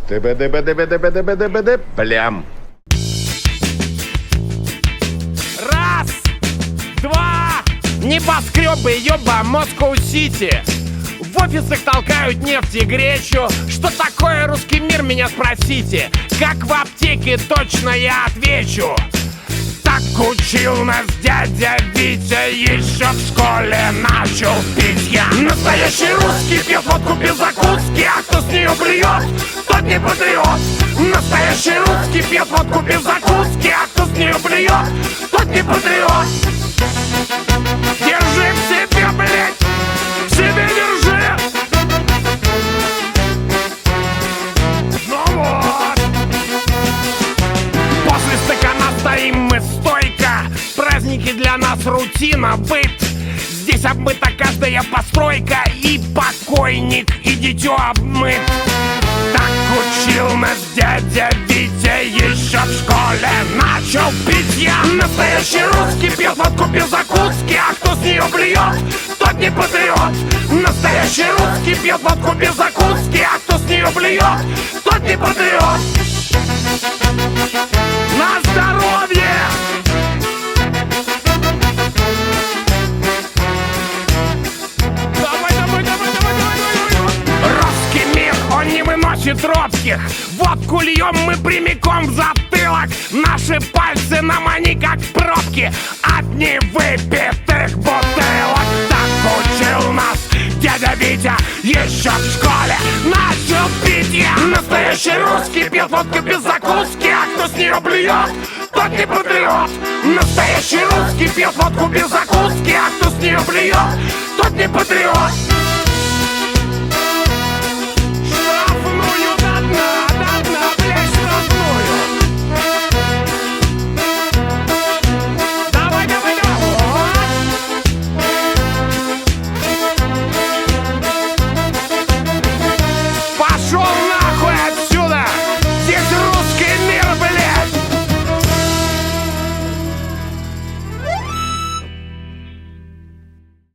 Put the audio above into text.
Плям. Раз, два, небоскребы, ёба, Москва-Сити. В офисах толкают нефть и гречу. Что такое русский мир, меня спросите. Как в аптеке, точно я отвечу. Так учил нас дядя Витя, еще в школе начал пить я. Настоящий русский пьет водку без закуски, а кто с нее блюет, тот не патриот. Настоящий русский пьет водку без закуски, а кто с нее блюет, тот не патриот. Держи в себе, блядь, в себе держи. Ну вот. После стакана стоим мы стойко. Праздники для нас рутина, быт. Здесь обмыта каждая постройка. И покойник, и дитё обмыт. Так учил нас дядя Витя, еще в школе начал пить я. Настоящий русский пьет водку без закуски, а кто с нее блюет, тот не патриот. Настоящий русский пьет водку без закуски, а кто с нее блюет, тот не патриот. На здоровье! Русский мир, он не выносит робких. Водку льем мы прямиком в затылок. Наши пальцы нам они как пробки от невыпитых бутылок. Так учил нас дядя Витя, еще в школе начал пить я. Настоящий русский пьет водку без закуски, а кто с нее блюет, тот не патриот. Настоящий русский пьет водку без закуски, а кто с нее блюет, тот не патриот.